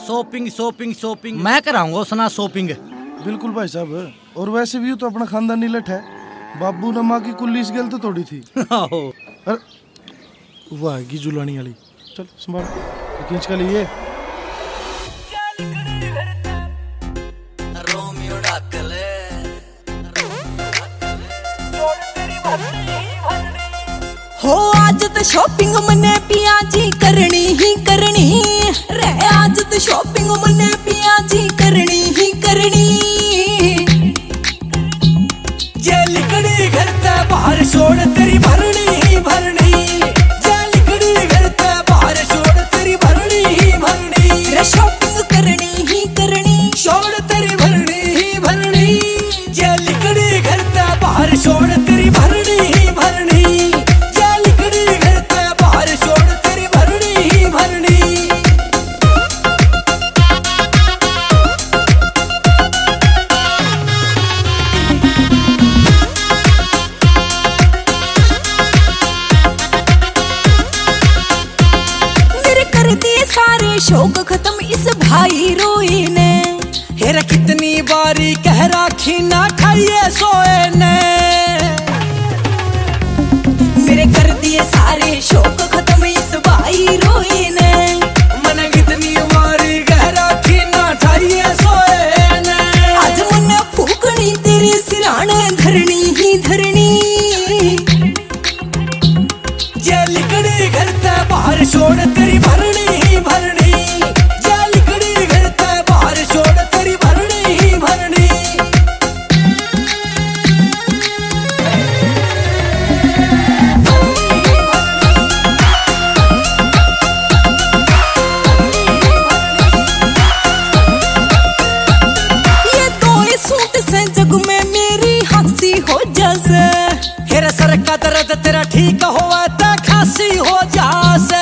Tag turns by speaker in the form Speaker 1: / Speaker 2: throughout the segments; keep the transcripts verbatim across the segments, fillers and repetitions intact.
Speaker 1: Shopping shopping shopping मैं कराऊंगा उसना शॉपिंग।
Speaker 2: बिल्कुल भाई साहब, और वैसे भी तो अपना खानदानी लठ है, बाबू ने माँ की कुल्ली इस गल तो तोड़ी थी। अरे वाह की जुलानी वाली, चल संभाल खींच का लिए।
Speaker 3: हो आज तो शॉपिंग मने पिया जी करनी ही करनी रे, आज तो शॉपिंग मने पिया जी करनी ही करनी।
Speaker 4: जे लिकड़ी घर ते बाहर छोड़ तेरी भरनी ही भरनी, जे लिकड़ी घर ते बाहर छोड़ तेरी भरनी ही भरनी
Speaker 3: रे, शॉपिंग करनी ही करनी
Speaker 4: छोड़ तेरी भरनी ही भरनी, जे लिकड़ी घर ते बाहर छोड़ तेरी भरनी ही भरनी, जे लिकड़ी घर ते बाहर छोड़ तेरी भरनी ही भरनी।
Speaker 3: सारे शौक खत्म इस भाई रोई ने,
Speaker 4: हेरा कितनी बारी कह राखी ना खाइए सोए ने,
Speaker 3: मेरे कर दिए सारे शौक खत्म इस भाई रोई ने,
Speaker 4: मन कितनी बारी कह राखी ना खाइए सोए ने,
Speaker 3: आज मन फूकनी तेरे सिराने धरनी ही धरनी।
Speaker 4: जे लिकड़ी घर ते बाहर छोड़ तेरी भरनी ही भरनी, जे लिकड़ी घर ते बाहर छोड़ तेरी भरनी ही भरनी।
Speaker 3: ये तो इस सूट से जग में मेरी हंसी हो जासे,
Speaker 4: हेरा सर का दर्द तेरा ठीक होवा ते खांसी हो जासे,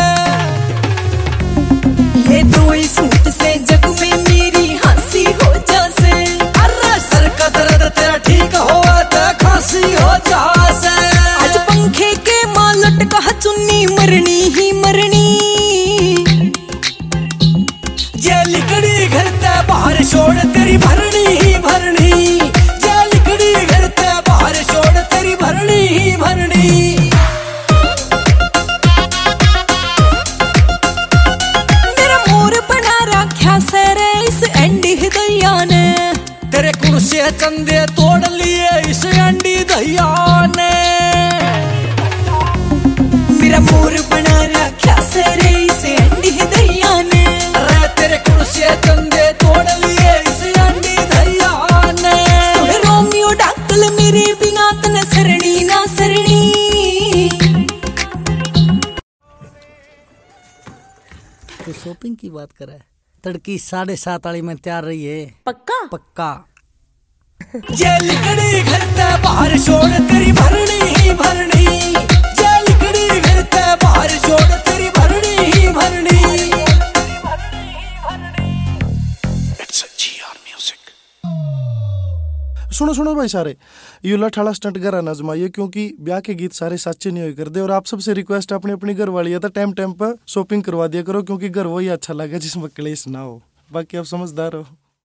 Speaker 3: ये दो ही सूट से जग में मेरी हंसी हो जासे,
Speaker 4: अरे सर का दर्द तेरा ठीक होवा ते खांसी हो जासे,
Speaker 3: आज पंखे के मां लटका चुन्नी मरनी ही मरनी।
Speaker 4: जे लिकड़ी घर ते बाहर छोड़ तेरी भरनी ही भरनी, जे लिकड़ी घर ते बाहर छोड़ तेरी भरनी ही भरनी।
Speaker 3: मेरा मोर बना रखा सरे इस एंडी दया ने,
Speaker 4: तेरे कुर्सी चंदे तोड़ लिए इस अंडी दया ने,
Speaker 3: मेरा मोर बना रखा सरे इस एंडी दया ने,
Speaker 4: अरे तेरे कुर्सी चंदे तोड़ लिए इस अंडी दया ने,
Speaker 3: सुन रोमियो डाकल मेरे बिना तन सरणी ना सरणी।
Speaker 1: तो शॉपिंग की बात करे, तड़की साढ़े सात वाली में तैयार रही है
Speaker 3: पक्का
Speaker 1: पक्का।
Speaker 4: जे लिकड़ी घर ते बाहर छोड़ तेरी भरनी ही भरनी, जे लिकड़ी घर ते बाहर छोड़ तेरी भरनी ही भरनी।
Speaker 2: सुनो सुनो भाई सारे, ये लठाला स्टंट करा ना जमाइए, क्योंकि ब्याह के गीत सारे सच्चे नहीं हो कर दे। और आप सबसे रिक्वेस्ट अपनी अपनी घर वाली है तो टाइम टाइम पर शॉपिंग करवा दिया करो, क्योंकि घर वही अच्छा लगे जिसमें क्लेश ना हो। बाकी आप समझदार हो।